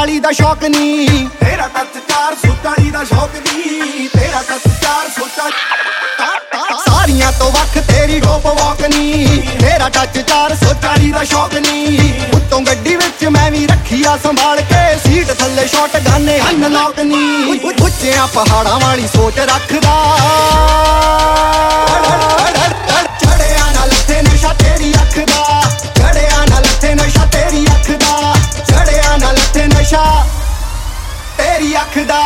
440 ਦਾ ਸ਼ੌਕ ਨੀ, ਤੇਰਾ ਟੱਚ 440 ਦਾ ਸ਼ੌਕ ਨੀ, ਤੇਰਾ ਟੱਚ 440 ਸਾਰੀਆਂ ਤੋਂ ਵੱਖ ਤੇਰੀ ਰੋਪ ਵਾਕ ਨੀ, ਤੇਰਾ ਟੱਚ 440 ਦਾ ਸ਼ੌਕ ਨੀ। ਉੱਤੋਂ ਗੱਡੀ ਵਿੱਚ ਮੈਂ ਵੀ ਰੱਖੀਆ ਸੰਭਾਲ ਕੇ, ਸੀਟ ਥੱਲੇ ਸ਼ਾਟ ਗਾਨੇ ਅਨਲੌਕ ਨੀ। ਉੱਚਿਆਂ ਪਹਾੜਾਂ ਵਾਲੀ ਸੋਚ ਰੱਖਦਾ, ਚੜਿਆ ਨਾ ਲੱਥੇ ਨਸ਼ਾ ਤੇਰੀ ਅੱਖ ਦਾ, ਚੜਿਆ ਨਾ ਲੱਥੇ ਨਸ਼ਾ ਤੇਰੀ ਅੱਖ ਦਾ, ਚੜਿਆ ਨਾ ਲੱਥੇ ਨਸ਼ਾ ਤੇਰੀ ਅੱਖ ਦਾ।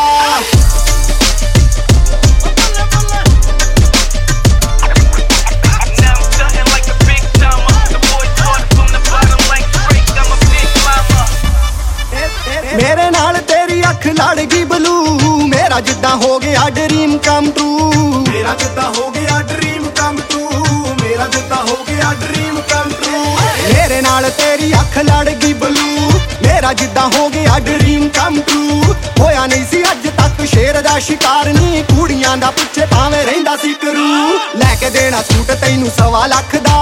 ਮੇਰੇ ਨਾਲ ਤੇਰੀ ਅੱਖ ਲੜ ਗਈ ਬਲੂ, ਮੇਰਾ ਜਿੱਦਾਂ ਹੋ ਗਿਆ ਡ੍ਰੀਮ ਕਮ ਟਰੂ, ਮੇਰਾ ਜਿੱਦਾਂ ਹੋ ਗਿਆ ਡ੍ਰੀਮ ਕਮ ਟਰੂ, ਮੇਰਾ ਜਿੱਦਾਂ ਹੋ ਗਿਆ ਡ੍ਰੀਮ ਕਮ ਟਰੂ। ਮੇਰੇ ਨਾਲ ਤੇਰੀ ਅੱਖ ਲੜ ਗਈ ਬਲੂ, ਮੇਰਾ ਜਿੱਦਾਂ ਹੋ ਗਿਆ ਡ੍ਰੀਮ ਕਮ ਟਰੂ। ਹੋਇਆ ਨਹੀਂ ਸੀ ਅੱਜ ਤੱਕ ਸ਼ੇਰ ਦਾ ਸ਼ਿਕਾਰ ਨੀ, ਕੁੜੀਆਂ ਦਾ ਪਿੱਛੇ ਭਾਵੇਂ ਰਹਿੰਦਾ ਸੀ ਕਰੂ। ਲੈ ਕੇ ਦੇਣਾ ਸੂਟ ਤੈਨੂੰ 1.25 ਲੱਖ ਦਾ,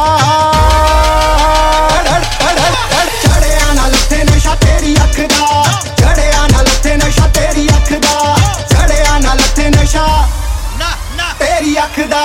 ਚੜਿਆ ਨਾ ਲੱਥੇ ਨਸ਼ਾ ਤੇਰੀ ਅੱਖ ਦਾ, ਚੜਿਆ ਨਾ ਲੱਥੇ ਨਸ਼ਾ ਤੇਰੀ ਅੱਖ ਦਾ, ਚੜਿਆ ਨਾ ਲੱਥੇ ਨਸ਼ਾ ਤੇਰੀ ਅੱਖ ਦਾ।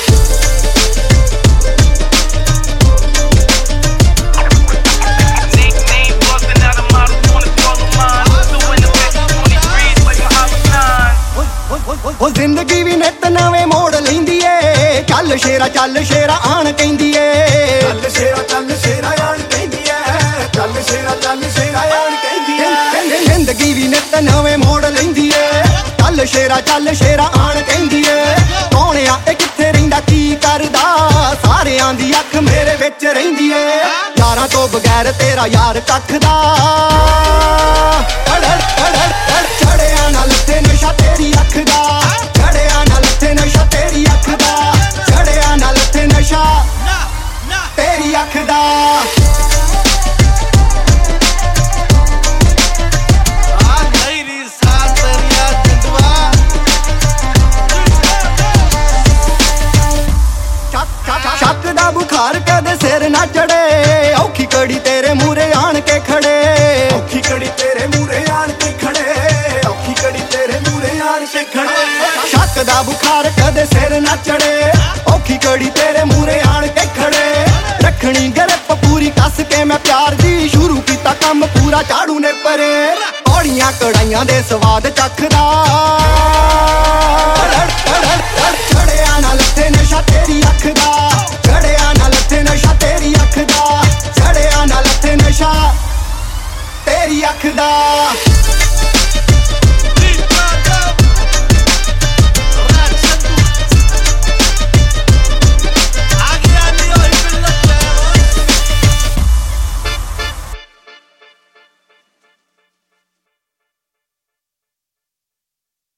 ਉਹ ਜ਼ਿੰਦਗੀ ਵੀ ਨਿੱਤ ਨਵੇਂ ਮੋੜ ਲੈਂਦੀ ਏ, ਚੱਲ ਸ਼ੇਰਾ ਚੱਲ ਸ਼ੇਰਾ ਆਣ ਕਹਿੰਦੀ ਏ, ਚੱਲ ਸ਼ੇਰਾ ਚੱਲ ਸ਼ੇਰਾ ਆਣ ਕਹਿੰਦੀ ਐ, ਚੱਲ ਸ਼ੇਰਾ ਚੱਲ ਸ਼ੇਰਾ ਆਣ ਕਹਿੰਦੀ ਐ। ਜ਼ਿੰਦਗੀ ਵੀ ਨਿੱਤ ਨਵੇਂ ਮੋੜ ਲੈਂਦੀ ਏ, ਚੱਲ ਸ਼ੇਰਾ ਚੱਲ ਸ਼ੇਰਾ ਆਣ ਕਹਿੰਦੀ ਏ। ਕੌਣ ਆ ਇਹ ਕਿੱਥੇ ਰਹਿੰਦਾ ਕੀ ਕਰਦਾ, ਸਾਰਿਆਂ ਦੀ ਅੱਖ ਮੇਰੇ ਵਿੱਚ ਰਹਿੰਦੀ ਏ। ਯਾਰਾਂ ਤੋਂ ਬਗੈਰ ਤੇਰਾ ਯਾਰ ਕੱਖ ਦਾ, ਚੜਿਆ ਨਾ ਲੱਥੇ ਨਸ਼ਾ ਤੇਰੀ ਅੱਖ ਦਾ, ਚੜਿਆ ਨਾ ਲੱਥੇ ਨਸ਼ਾ ਤੇਰੀ ਅੱਖ ਦਾ, ਚੜਿਆ ਨਾ ਲੱਥੇ ਨਸ਼ਾ ਤੇਰੀ ਅੱਖ ਦਾ। ਸ਼ੱਕ ਦਾ ਬੁਖਾਰ ਕਦੇ ਸਿਰ ਨਾ ਚੜੇ, ਔਖੀ ਕੜੀ ਤੇਰੇ ਮੂਰੇ ਆਣ ਕੇ ਖੜੇ, ਔਖੀ ਕੜੀ ਤੇਰੇ ਮੂਰੇ ਆਣ ਕੇ ਖੜੇ, ਔਖੀ ਕੜੀ ਤੇਰੇ ਮੂਰੇ ਆਣ ਕੇ ਖੜੇ। ਸ਼ੱਕ ਦਾ ਬੁਖਾਰ ਕਦੇ ਸਿਰ ਨਾ ਚੜੇ, ਔਖੀ ਕੜੀ ਤੇਰੇ ਮੂਰੇ ਆਣ ਕੇ ਖੜੇ। ਰੱਖਣੀ ਗਰਪ ਪੂਰੀ ਕੱਸ ਕੇ ਮੈਂ ਪਿਆਰ ਦੀ, ਸ਼ੁਰੂ ਕੀਤਾ ਕੰਮ ਪੂਰਾ ਝਾੜੂ ਨੇ ਪਰੇ। ਔੜੀਆਂ ਕੜਾਈਆਂ ਦੇ ਸਵਾਦ ਚੱਖਦਾ, ਚੜਿਆ ਨਾ ਲੱਥੇ ਨਸ਼ਾ ਤੇਰੀ ਅੱਖ ਦਾ, ਚੜਿਆ ਨਾ ਲੱਥੇ ਨਸ਼ਾ ਤੇਰੀ ਅੱਖ ਦਾ, ਚੜਿਆ ਨਾ ਲੱਥੇ ਨਸ਼ਾ ਤੇਰੀ ਅੱਖ ਦਾ।